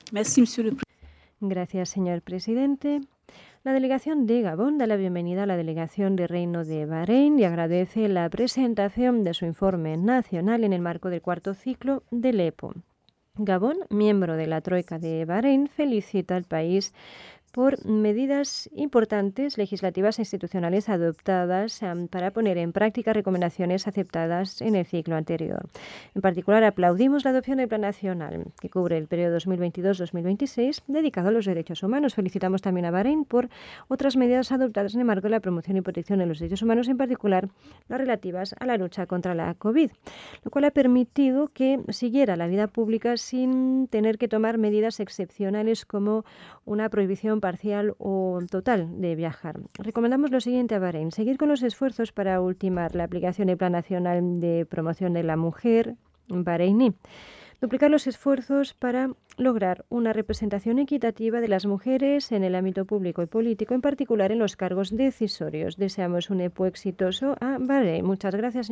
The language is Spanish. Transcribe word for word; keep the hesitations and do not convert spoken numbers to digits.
Merci, Monsieur le Président. Gracias, señor presidente. La delegación de Gabón da la bienvenida a la delegación de Reino de Bahrein y agradece la presentación de su informe nacional en el marco del cuarto ciclo del E P O. Gabón, miembro de la Troika de Bahrein, felicita al país por medidas importantes legislativas e institucionales adoptadas um, para poner en práctica recomendaciones aceptadas en el ciclo anterior. En particular, aplaudimos la adopción del Plan Nacional, que cubre el periodo dos mil veintidós dos mil veintiséis, dedicado a los derechos humanos. Felicitamos también a Bahrein por otras medidas adoptadas en el marco de la promoción y protección de los derechos humanos, en particular las relativas a la lucha contra la COVID, lo cual ha permitido que siguiera la vida pública sin tener que tomar medidas excepcionales como una prohibición parcial o total de viajar. Recomendamos lo siguiente a Bahrein: seguir con los esfuerzos para ultimar la aplicación del Plan Nacional de Promoción de la Mujer bahreiní, duplicar los esfuerzos para lograr una representación equitativa de las mujeres en el ámbito público y político, en particular en los cargos decisorios. Deseamos un E P O exitoso a Bahrein. Muchas gracias.